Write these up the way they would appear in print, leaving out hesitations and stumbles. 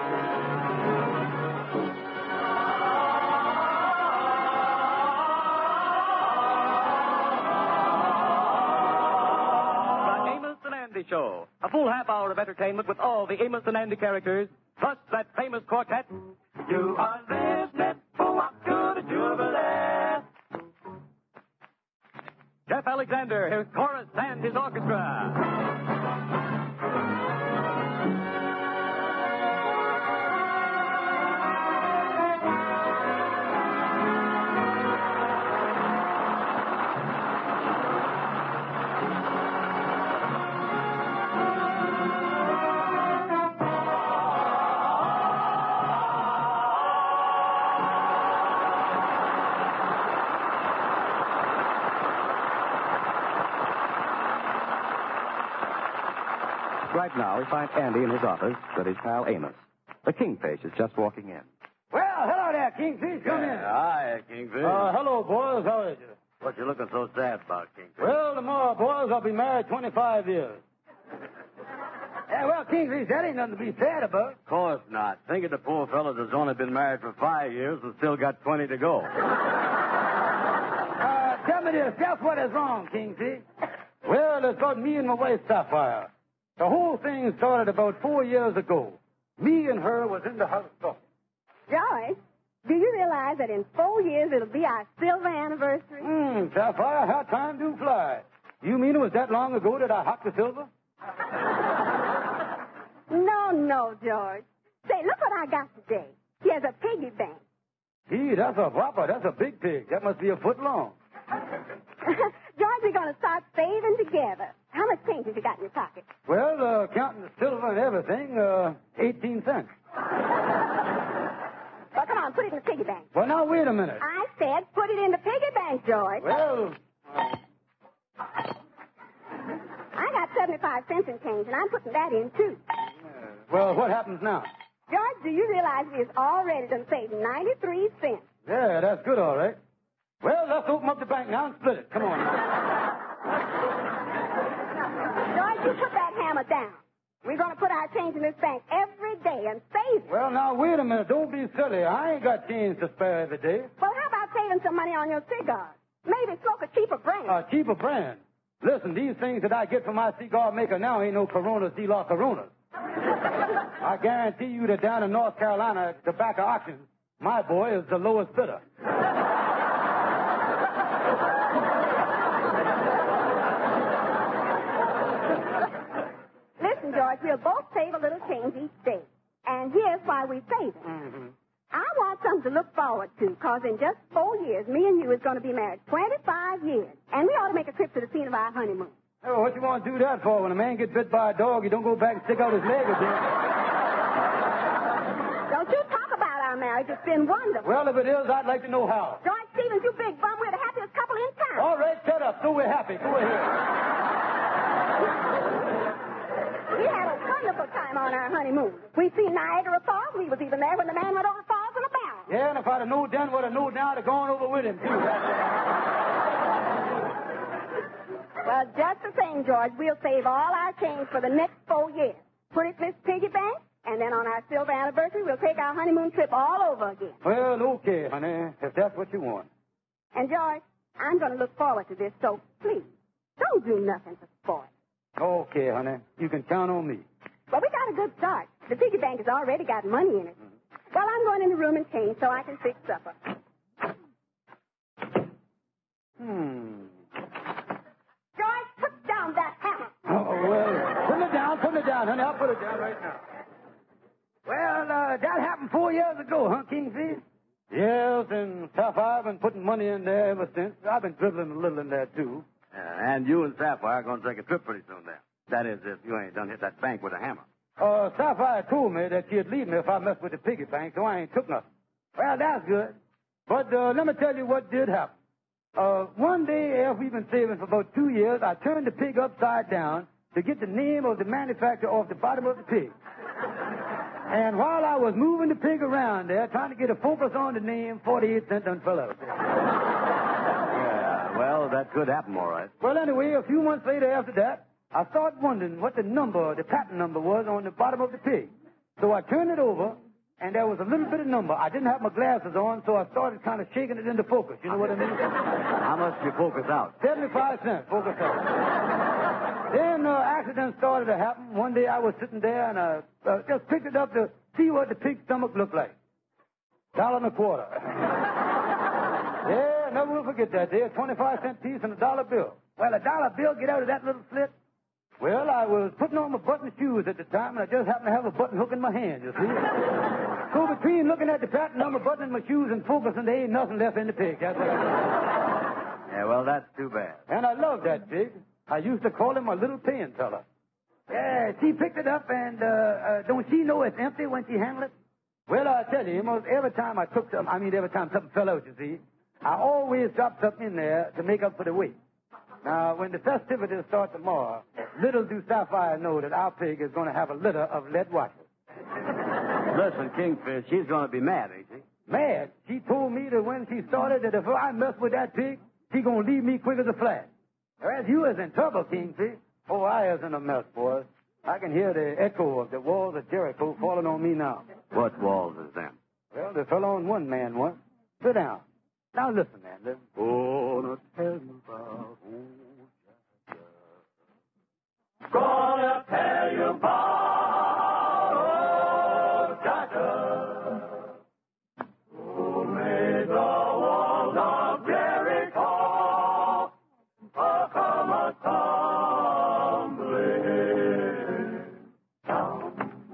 Show. A full half hour of entertainment with all the Amos and Andy characters, plus that famous quartet. You are listening for what good Jubilee. Jeff Alexander, his chorus and his orchestra. Right now, we find Andy in his office with his pal Amos. The Kingfish is just walking in. Well, hello there, Kingfish. Come in. Hi, Kingfish. Hello, boys. How are you? What you looking so sad about, Kingfish? Well, tomorrow, boys, I'll be married 25 years. Yeah, well, Kingfish, that ain't nothing to be sad about. Of course not. Think of the poor fellow that's only been married for 5 years and still got 20 to go. Tell me this. Just what is wrong, Kingfish? Well, it's about me and my wife, Sapphire. The whole thing started about 4 years ago. Me and her was in the house talking. George, do you realize that in 4 years it'll be our silver anniversary? Sapphire, how time do fly. You mean it was that long ago that I hocked the silver? No, George. Say, look what I got today. Here's a piggy bank. Gee, that's a whopper. That's a big pig. That must be a foot long. George, we're going to start saving together. How much change have you got in your pocket? Well, counting the silver and everything, 18 cents. Well, come on, put it in the piggy bank. Well, now, wait a minute. I said put it in the piggy bank, George. Well... I got 75 cents in change, and I'm putting that in, too. Well, what happens now? George, do you realize we've already done saved 93 cents? Yeah, that's good, all right. Well, let's open up the bank now and split it. Come on. George, you put that hammer down. We're going to put our change in this bank every day and save it. Well, now, wait a minute. Don't be silly. I ain't got change to spare every day. Well, how about saving some money on your cigars? Maybe smoke a cheaper brand. A cheaper brand? Listen, these things that I get from my cigar maker now ain't no Coronas de la Coronas. I guarantee you that down in North Carolina at tobacco auctions, my boy is the lowest bidder. Listen, George, we'll both save a little change each day. And here's why we save it. Mm-hmm. I want something to look forward to, because in just 4 years, me and you is going to be married 25 years. And we ought to make a trip to the scene of our honeymoon. Oh, what you want to do that for? When a man gets bit by a dog, he don't go back and stick out his leg again. Don't you talk about our marriage. It's been wonderful. Well, if it is, I'd like to know how. George Stevens, you big bum, we're the happiest couple in town. All right, shut up. So we're happy. Go ahead. We had a wonderful time on our honeymoon. We seen Niagara Falls. We was even there when the man went over the falls in a barrel. Yeah, and if I'd have known then what I know now, I'd have gone over with him, too. Well, just the same, George, we'll save all our change for the next 4 years. Put it in this piggy bank, and then on our silver anniversary, we'll take our honeymoon trip all over again. Well, okay, honey, if that's what you want. And, George, I'm going to look forward to this, so please, don't do nothing to spoil it. Okay, honey. You can count on me. Well, we got a good start. The piggy bank has already got money in it. Well, I'm going in the room and change so I can fix supper. George, put down that hammer. Oh, well, put it down, honey. I'll put it down right now. Well, that happened 4 years ago, huh, Kingfish? Yes, and Sapphire, I've been putting money in there ever since. I've been dribbling a little in there, too. And you and Sapphire are going to take a trip pretty soon then. That is, if you ain't done hit that bank with a hammer. Sapphire told me that she'd leave me if I messed with the piggy bank, so I ain't took nothing. Well, that's good. But let me tell you what did happen. One day, after we've been saving for about 2 years, I turned the pig upside down to get the name of the manufacturer off the bottom of the pig. And while I was moving the pig around there, trying to get a focus on the name, 48 cents done fell out. Yeah, well, that could happen, all right. Well, anyway, a few months later after that, I started wondering what the patent number was on the bottom of the pig. So I turned it over, and there was a little bit of number. I didn't have my glasses on, so I started kind of shaking it into focus. You know what I mean? How much did you focus out? 75 cents, focus out. Then accident started to happen. One day I was sitting there, and I just picked it up to see what the pig's stomach looked like. $1.25. Yeah, never will forget that day. A 25-cent piece and a dollar bill. Well, a dollar bill get out of that little slit. Well, I was putting on my button shoes at the time, and I just happened to have a button hook in my hand, you see. So between looking at the pattern on my button in my shoes and focusing, there ain't nothing left in the pig. That's what I did. Yeah, well, that's too bad. And I love that pig. I used to call him my little paying fella. Yeah, she picked it up, and don't she know it's empty when she handled it? Well, I tell you, almost every time I took something, every time something fell out, you see, I always dropped something in there to make up for the weight. Now, when the festivities start tomorrow, little do Sapphire know that our pig is going to have a litter of lead watchers. Listen, Kingfish, she's going to be mad, ain't she? Mad? She told me that when she started that if I mess with that pig, she going to leave me quick as a flash. Whereas you is in trouble, Kingfish. Oh, I is in a mess, boys. I can hear the echo of the walls of Jericho falling on me now. What walls is them? Well, they fell on one man once. Sit down. Now listen, man, listen. Gonna tell you about old Jack. Gonna tell you about old Jack, who made the walls of Jericho come a-tumbling down.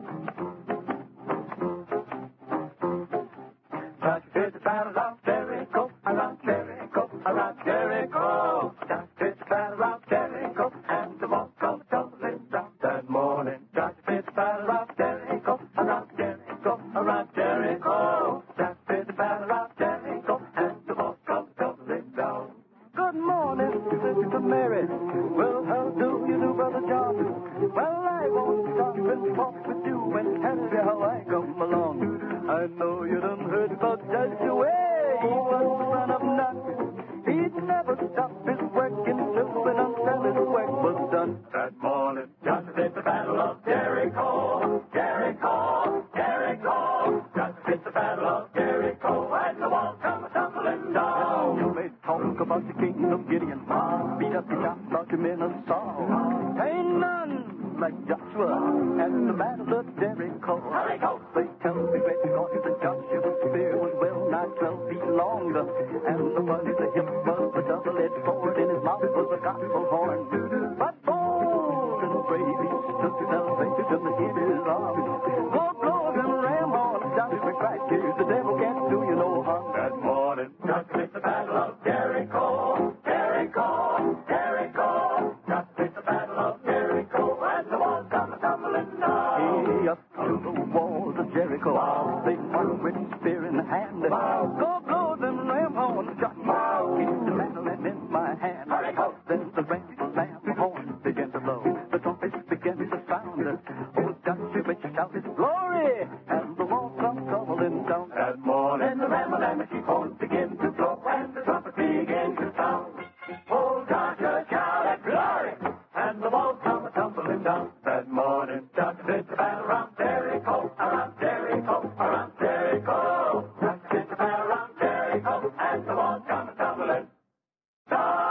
Jack did the battle of Jericho, around Jericho, around Jericho. Jack did the battle of Jericho, and the walls come tumbling down that morning. Jack did the battle of Jericho, around Jericho, around Jericho. Jack did the battle of Jericho, and the walls come tumbling down. Good morning, Sister Mary. Well, how do you do, Brother John? Well, I won't stop and talk with you and tell you how I come along. I know you done heard about Joshua. He was the son of Nun. He'd never stop his work until his work was done. That morning, Joshua did the battle of Jericho. Jericho, Jericho. Joshua did the battle of Jericho, and the walls come tumbling down. You may talk about the king of Gideon. Beat up the giants like the men of Saul. Ain't none like Joshua at the battle of Jericho. Jericho. They tell me great because that Joshua's spear was well nigh 12 feet long, and the one in the hip was a double-edged sword, in his mouth was a gospel horn. But bold and brave he stood salvation in his arms. Lord blows and ram horns, Joshua cried, the devil can't do you no harm. That morning, Joshua did the battle of Jericho. Jericho, Jericho. Joshua did the battle of Jericho, and the walls come tumbling down. He up to the walls of Jericho. Wow. They won with spear in hand. Wow. Go blow them ram horns, Joshua. Wow. Keep the mandolin in my hand. Jericho. Then the ram horns began to blow. The trumpets began to sound. Old Joshua shouted glory, and the walls come tumbling down. That morning the ram and the sheep horns begin to blow, and the trumpets begin to sound. Old Joshua shouted glory, and the walls come tumbling down. That morning Joshua did the battle around Jericho, around Jericho, around Jericho. Joshua did the battle around Jericho, and the walls come tumbling down.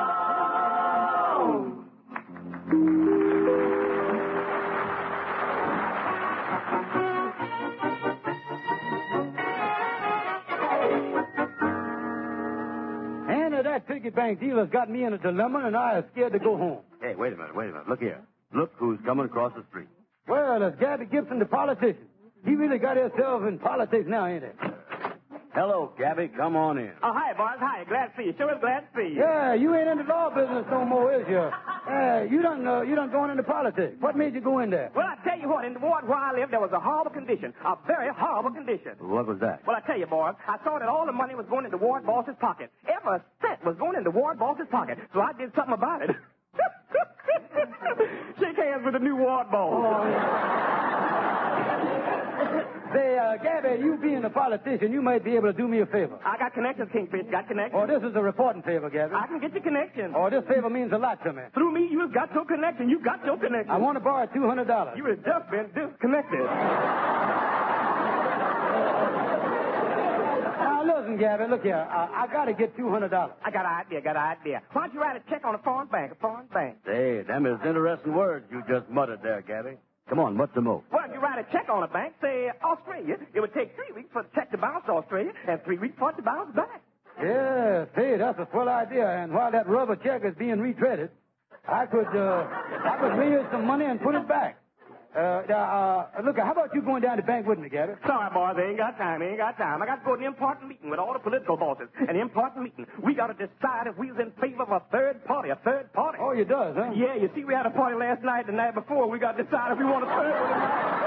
And that piggy bank dealer's got me in a dilemma, and I am scared to go home. Hey, wait a minute. Look here. Look who's coming across the street. Well, it's Gabby Gibson, the politician. He really got himself in politics now, ain't he? Hello, Gabby. Come on in. Oh, hi, boss. Hi. Glad to see you. Sure is glad to see you. Yeah, you ain't in the law business no more, is you? You done going into politics. What made you go in there? Well, I tell you what, in the ward where I live, there was a horrible condition. A very horrible condition. What was that? Well, I tell you, boys, I saw that all the money was going into ward boss's pocket. Every cent was going into ward boss's pocket. So I did something about it. Shake hands with the new ward boss. Say, Gabby, you being a politician, you might be able to do me a favor. I got connections, Kingfish. Got connections. Oh, this is a reporting favor, Gabby. I can get you connections. Oh, this favor means a lot to me. Through me, you have got your connection. You got your connection. I want to borrow $200. You have just been disconnected. Now, listen, Gabby, look here. I got to get $200. I got an idea. Why don't you write a check on a foreign bank? Hey, them is interesting words you just muttered there, Gabby. Come on, what's the move? Well, if you write a check on a bank, say Australia, it would take 3 weeks for the check to bounce to Australia and 3 weeks for it to bounce back. Yeah, say, that's a swell idea. And while that rubber check is being retreaded, I could raise some money and put it back. Look, how about you going down to the bank with me, Gabby? Sorry, boys, I ain't got time. I got to go to an important meeting with all the political bosses. An important meeting. We got to decide if we was in favor of a third party. Oh, you does, huh? Yeah, you see, we had a party last night, the night before. We got to decide if we want a third one or not.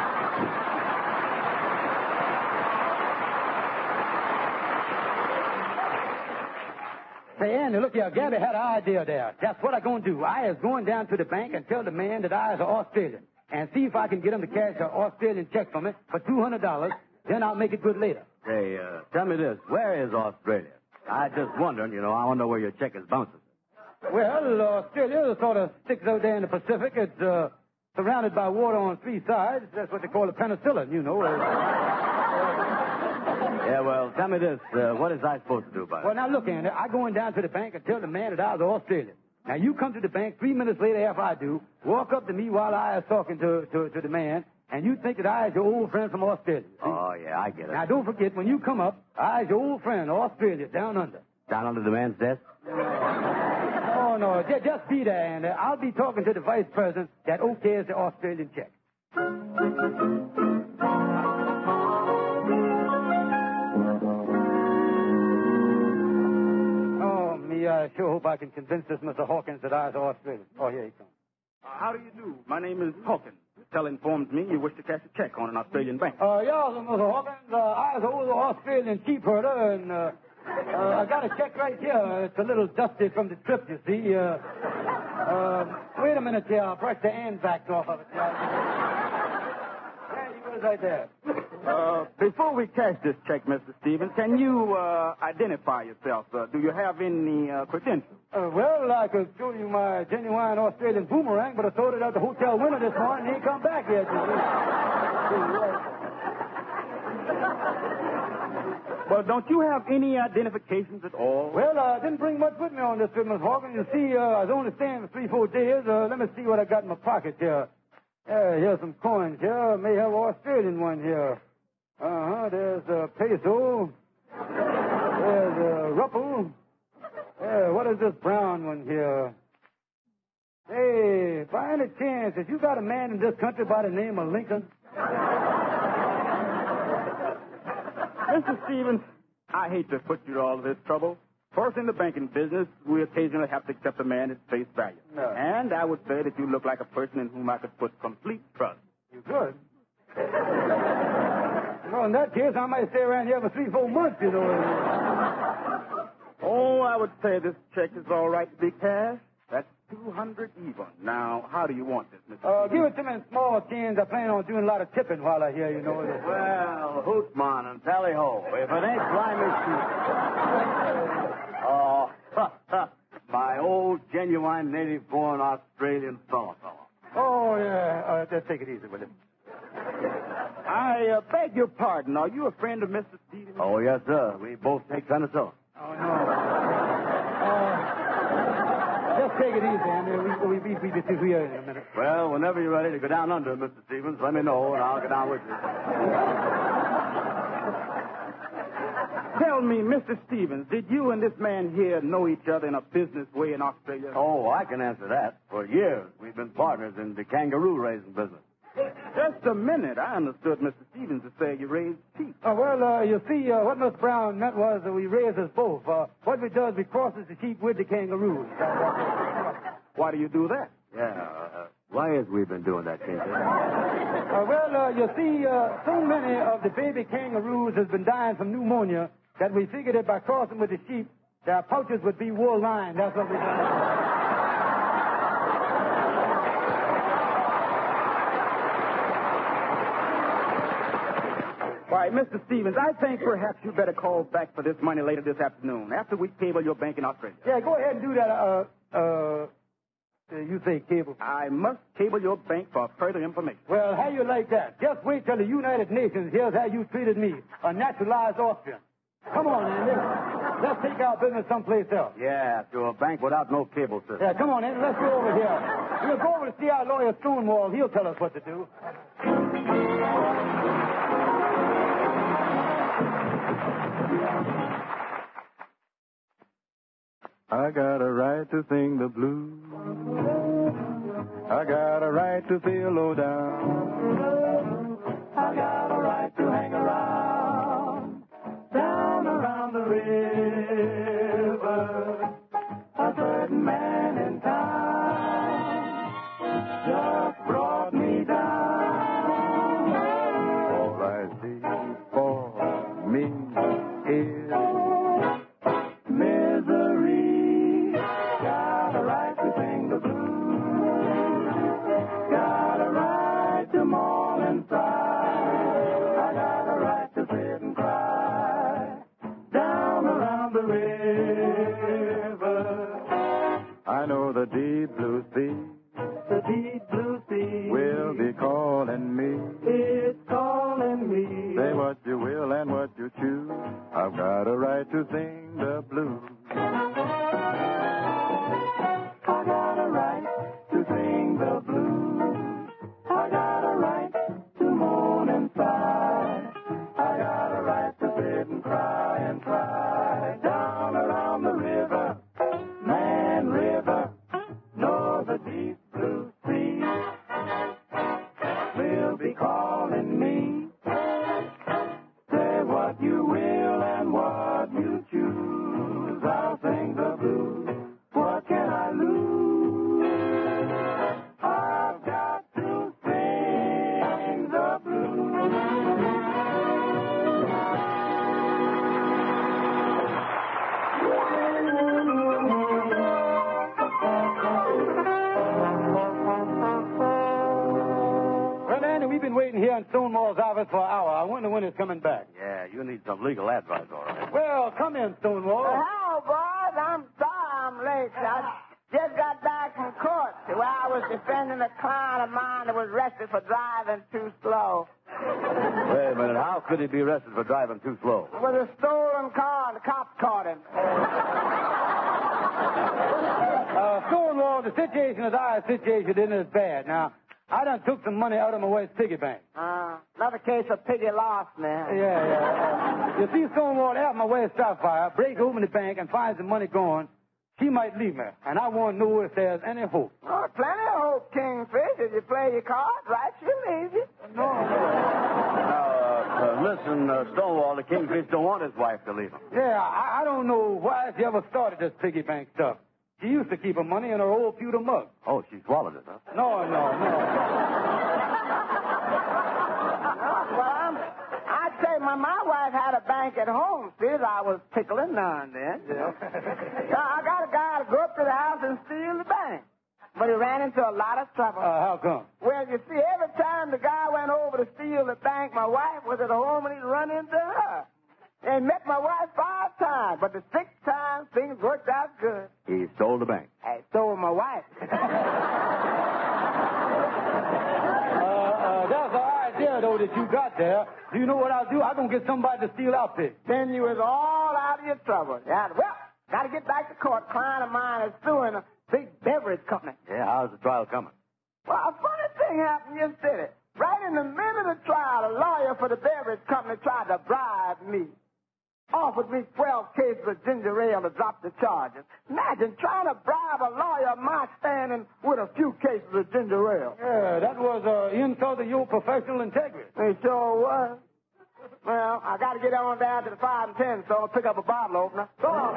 Say, Andy, look here. Gabby had an idea there. That's what I'm going to do. I is going down to the bank and tell the man that I is an Australian and see if I can get him to cash an Australian check for me for $200. Then I'll make it good later. Hey, tell me this. Where is Australia? I just wondering, I want to know where your check is bouncing. Well, Australia sort of sticks out there in the Pacific. It's surrounded by water on 3 sides. That's what they call a penicillin, Yeah, well, tell me this. What is I supposed to do about it? Well, now, look, Andy, I go in down to the bank and tell the man that I was Australian. Now, you come to the bank 3 minutes later after I do, walk up to me while I is talking to the man, and you think that I is your old friend from Australia. See? Oh, yeah, I get it. Now, don't forget, when you come up, I is your old friend, Australia, down under. Down under the man's desk? Oh, no, just be there, Andy. I'll be talking to the vice president that okays the Australian check. I sure hope I can convince this Mr. Hawkins that I is Australian. Oh, here he comes. How do you do? My name is Hawkins. Tell informs me you wish to cash a check on an Australian bank. Yeah, Mr. Hawkins. I is an old Australian sheep herder, and I got a check right here. It's a little dusty from the trip, you see. Wait a minute here. I'll brush the Anzacs off of it. There he goes right there. Before we cash this check, Mr. Stevens, can you identify yourself? Do you have any credentials? Well, I could show you my genuine Australian boomerang, but I throwed it out the hotel window this morning and he ain't come back yet. Well, don't you have any identifications at all? Well, I didn't bring much with me on this trip, Miss Hawkins. You see, I was only staying for 3-4 days. Let me see what I got in my pocket here. Here's some coins here. May have an Australian one here. There's a peso. There's a ruple. What is this brown one here? Hey, by any chance, have you got a man in this country by the name of Lincoln? Mr. Stevens, I hate to put you to all of this trouble. First, in the banking business, we occasionally have to accept a man at face value. No. And I would say that you look like a person in whom I could put complete trust. You could. Well, in that case, I might stay around here for 3-4 months, Oh, I would say this check is all right to be cashed. That's 200 even. Now, how do you want this, Mr. Stevens? Give it to me in small change. I plan on doing a lot of tipping while I'm here, Well, hootman and tally-ho. If it ain't Blimey Shoot. Oh, my old, genuine, native-born Australian fellow. Oh, yeah. Just take it easy with it. I beg your pardon. Are you a friend of Mr. Stevens? Oh, yes, sir. We both take penicillin. Oh, no. Just take it easy, Andy. We'll be here in a minute. Well, whenever you're ready to go down under, Mr. Stevens, let me know, and I'll go down with you. Tell me, Mr. Stevens, did you and this man here know each other in a business way in Australia? Oh, I can answer that. For years, we've been partners in the kangaroo raising business. Just a minute. I understood Mr. Stevens to say you raised sheep. You see, what Miss Brown meant was that we raise us both. What we do is we crosses the sheep with the kangaroos. Why do you do that? Yeah, why is we been doing that, Kinsley? You see, so many of the baby kangaroos has been dying from pneumonia that we figured that by crossing with the sheep, their pouches would be wool lined. That's what we done. Why, Mr. Stevens, I think perhaps you better call back for this money later this afternoon, after we cable your bank in Australia. Yeah, go ahead and do that. You say cable. I must cable your bank for further information. Well, how you like that? Just wait till the United Nations hears how you treated me, a naturalized Austrian. Come on, Andy. Let's take our business someplace else. Yeah, to a bank without no cable system. Yeah, come on, Andy. Let's go over here. We'll go over to see our lawyer Stonewall. He'll tell us what to do. I got a right to sing the blues. I got a right to feel low down. I got a right to hang around, down around the river. A certain man in town just brought me down. All I see for me is misery. Got a right to sing the blues. Got a right to mourn and sigh. I got a right to sit and cry down around the river. I know the deep blue sea, the deep blue sea will be calling me. It's calling me. Say what you will and what you choose. I've got a right to sing the blues. I got a right to sing the blues. I got a right to moan and sigh. I got a right to sit and cry down around the river. Man River, know the deep blue sea will be calling me. Say what you will and what you choose. I'll sing the blues. What can I lose? I've got to sing the blues. Well, Andy, we've been waiting here in Stonewall's office for an hour. I wonder when he's coming back. Yeah, you need some legal advice, all right. Well, come in, Stonewall. Hello, boys. I'm sorry I'm late. I just got back from court where I was defending a client of mine that was arrested for driving too slow. Wait a minute. How could he be arrested for driving too slow? It was a stolen car, and the cops caught him. Stonewall, the situation is our situation isn't as bad. Now, I done took some money out of my wife's piggy bank. Another case of piggy lost, man. Yeah. You see, Stonewall, after my wife stop fire, break open the bank and finds the money gone, she might leave me. And I want to know if there's any hope. Oh, plenty of hope, Kingfish. If you play your cards right, she'll leave you. No. Listen, Stonewall, the Kingfish don't want his wife to leave him. Yeah, I don't know why she ever started this piggy bank stuff. She used to keep her money in her old pewter mug. Oh, she swallowed it, huh? No. Well, I'd say my wife had a bank at home. See, I was tickling now and then. Yeah. So I got a guy to go up to the house and steal the bank. But he ran into a lot of trouble. How come? Well, you see, every time the guy went over to steal the bank, my wife was at home and he'd run into her. And met my wife 5 times, but the 6th time, things worked out good. He stole the bank. I stole my wife. That's the idea, though, that you got there. Do you know what I'll do? I'm going to get somebody to steal our pig. Then you was all out of your trouble. Yeah, well, got to get back to court. Client of mine is suing a big beverage company. Yeah, how's the trial coming? Well, a funny thing happened yesterday. Right in the middle of the trial, a lawyer for the beverage company tried to bribe me. Offered me 12 cases of ginger ale to drop the charges. Imagine trying to bribe a lawyer of my standing with a few cases of ginger ale. Yeah, that was an insult to your professional integrity. It sure was. Well, I got to get on down to the 5 and 10, so I'll pick up a bottle opener. Go on.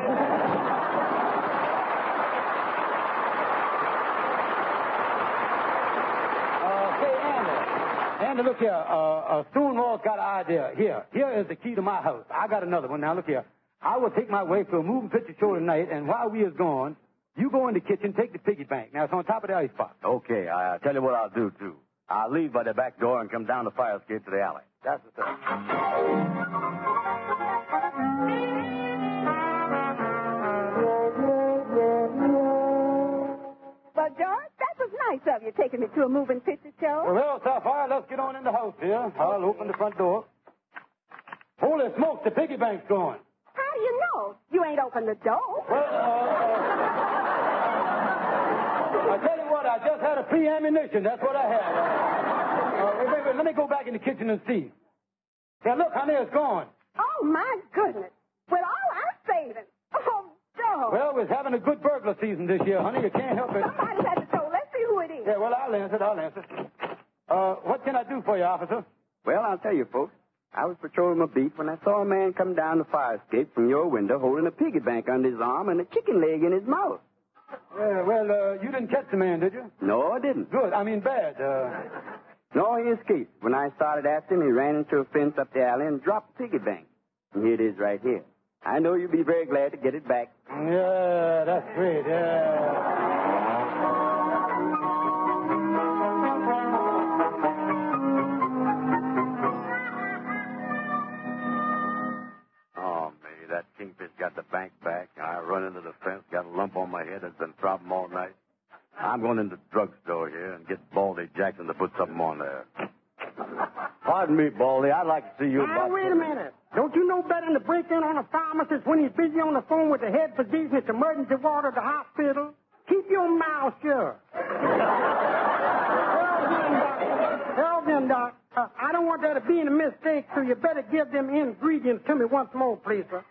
Andy, look here. Stonewall's got an idea. Here is the key to my house. I got another one. Now, look here. I will take my wife to a moving picture show tonight, and while we is gone, you go in the kitchen, take the piggy bank. Now, it's on top of the ice box. Okay, I'll tell you what I'll do, too. I'll leave by the back door and come down the fire escape to the alley. That's the thing. But, George, that was nice of you taking me to a moving picture show. Well, Sapphire, let's get on in the house here. I'll open the front door. Holy smokes, the piggy bank's going. How do you know? You ain't opened the door. Well, I tell you what, I just had a pre-ammunition. That's what I had. Wait, let me go back in the kitchen and see. Now, look, honey, it's gone. Oh, my goodness. With all our savings. Oh, George. Well, we're having a good burglar season this year, honey. You can't help it. Somebody's at the door. Let's see who it is. Yeah, well, I'll answer. What can I do for you, officer? Well, I'll tell you, folks. I was patrolling my beat when I saw a man come down the fire escape from your window holding a piggy bank under his arm and a chicken leg in his mouth. You didn't catch the man, did you? No, I didn't. Good. I mean, bad. No, he escaped. When I started after him, he ran into a fence up the alley and dropped the piggy bank. And here it is right here. I know you'll be very glad to get it back. Yeah, that's great. Yeah. That kingfish got the bank back. I run into the fence, got a lump on my head that's been throbbing all night. I'm going into the drugstore here and get Baldy Jackson to put something on there. Pardon me, Baldy. I'd like to see you Now, about... wait a minute. Don't you know better than to break in on a pharmacist when he's busy on the phone with the head physician at the emergency ward at the hospital? Keep your mouth shut. Well then, Doc. I don't want there to be any mistake, so you better give them ingredients to me once more, please, sir.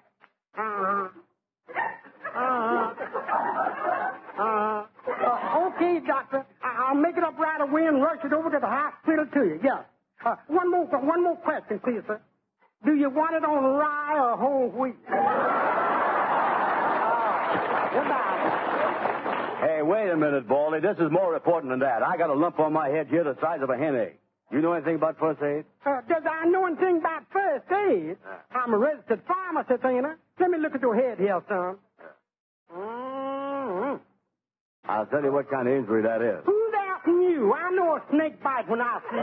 Okay, doctor. I'll make it up right away and rush it over to the hospital to you. Yeah. One more question, please, sir. Do you want it on rye or whole wheat? Goodbye. Hey, wait a minute, Baldy. This is more important than that. I got a lump on my head here the size of a hen egg. You know anything about first aid? Does I know anything about first aid? I'm a registered pharmacist, ain't I? Let me look at your head here, son. Mm-hmm. I'll tell you what kind of injury that is. Who's asking you? I know a snake bite when I see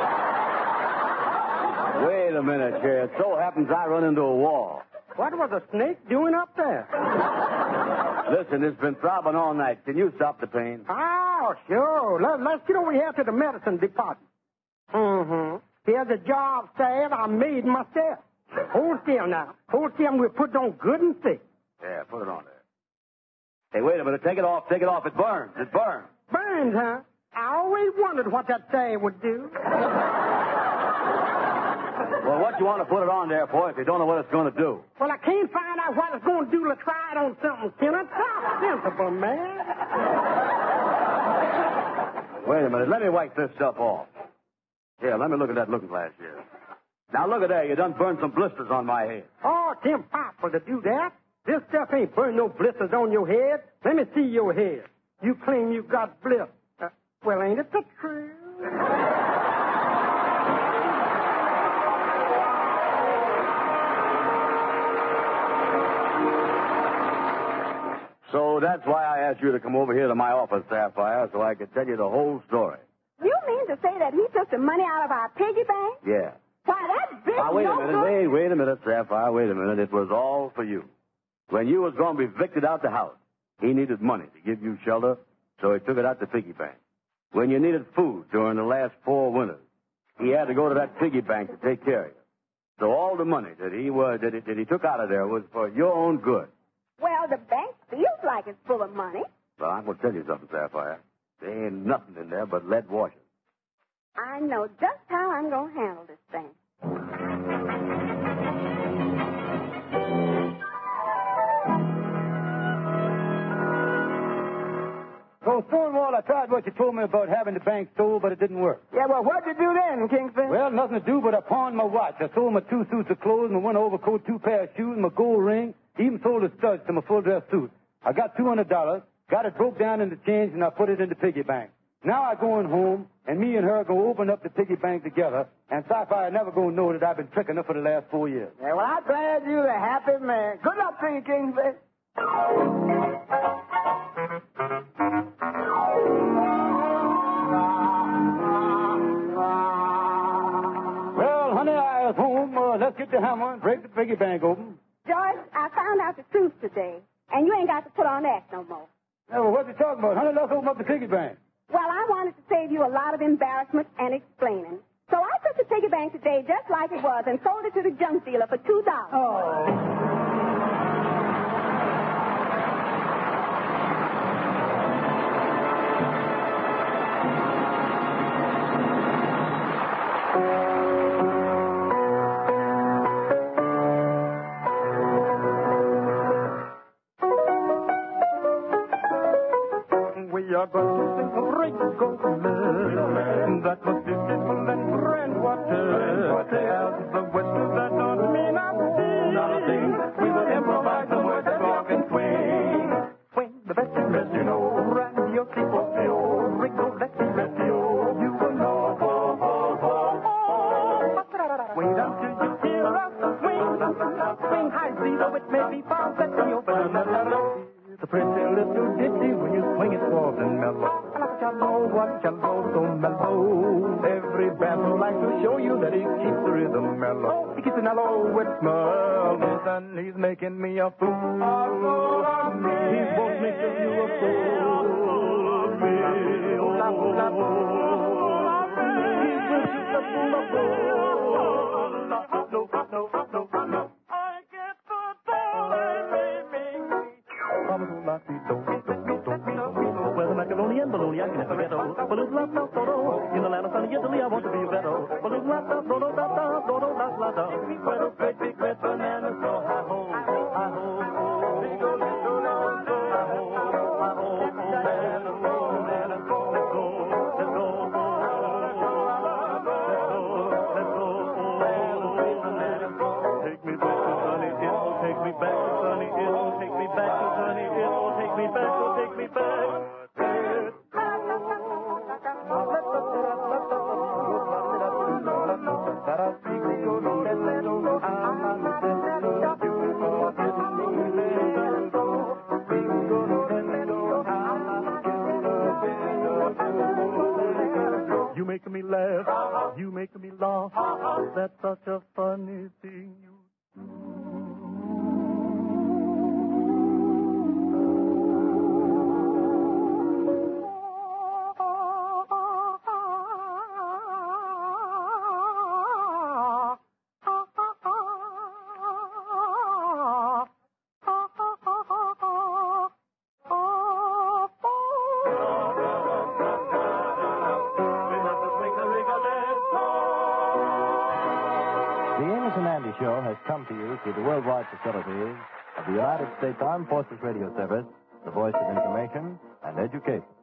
it. Wait a minute, here. It so happens I run into a wall. What was a snake doing up there? Listen, it's been throbbing all night. Can you stop the pain? Oh, sure. Let's get over here to the medicine department. Mm-hmm. Here's a job salve I made myself. Hold still now. Hold still and we'll put it on good and thick. Yeah, put it on there. Hey, wait a minute. Take it off. Take it off. It burns. It burns. Burns, huh? I always wondered what that salve would do. Well, what you want to put it on there for if you don't know what it's going to do? Well, I can't find out what it's going to do to try it on something, Kenneth. Talk sensible, man. Wait a minute. Let me wipe this stuff off. Here, let me look at that looking glass here. Now, look at there. You done burned some blisters on my head. Oh, it's impossible to do that. This stuff ain't burned no blisters on your head. Let me see your head. You claim you got blisters. Well, ain't it the truth? So that's why I asked you to come over here to my office, Sapphire, so I could tell you the whole story. You mean to say that he took the money out of our piggy bank? Yeah. Why, that big Now, wait a minute. good. Wait a minute, Sapphire. Wait a minute. It was all for you. When you was going to be evicted out the house, he needed money to give you shelter, so he took it out the piggy bank. When you needed food during the last 4 winters, he had to go to that piggy bank to take care of you. So all the money that he took out of there was for your own good. Well, the bank feels like it's full of money. Well, I'm going to tell you something, Sapphire. There ain't nothing in there but lead washers. I know just how I'm going to handle this thing. So, Stonewall, I tried what you told me about having the bank stole, but it didn't work. Yeah, well, what'd you do then, Kingfish? Well, nothing to do but I pawned my watch. I sold my 2 suits of clothes, my one overcoat, 2 pair of shoes, my gold ring, even sold the studs to my full-dress suit. I got $200, got it broke down into change, and I put it in the piggy bank. Now I going home, and me and her go open up the piggy bank together, and Sapphire never gonna know that I've been tricking her for the last 4 years. Yeah, well, I'm glad you're a happy man. Good luck to you, Kingfish. honey, I was home. Let's get the hammer and break the piggy bank open. George, I found out the truth today, and you ain't got to put on that no more. Now, well, what you talking about? Honey, let's open up the piggy bank. Well, I wanted to save you a lot of embarrassment and explaining. So I took the piggy bank today just like it was and sold it to the junk dealer for $2. Oh. We are going to sing a Ringo Mill. That was beautiful and grand water. As the whistle that don't mean nothing. We will improvise the words that rock and swing. Swing the best you miss, you know. Radio people feel. Ringo, let me miss you. You will know. Swing down till you hear us swing. Swing high, see though it may be far that you the pretty little ditty when you swing it soft and mellow. Cello, what cello so mellow? Every band likes to show you that he keeps the rhythm mellow. He keeps it mellow with smiles, and he's making me a fool of me. He's both making you a fool of me. He's just a fool of me. No. I get the well, the macaroni and bologna, I can never get old. Balloon la da do in the land of sunny Italy, I want to be a better. Balloon la da do da da do da da. Well, great big red bananas, so hi ho, hi ho. Big old bananas, so hi ho, hi ho. Bananas, go, let's go, let's go, let's go, let's go. Take me back to sunny, it will take me back to sunny, it will take me back to sunny, it will take me back, will take me back. You make me laugh, you make me laugh. That's such a funny thing you Show has come to you through the worldwide facilities of the United States Armed Forces Radio Service, the voice of information and education.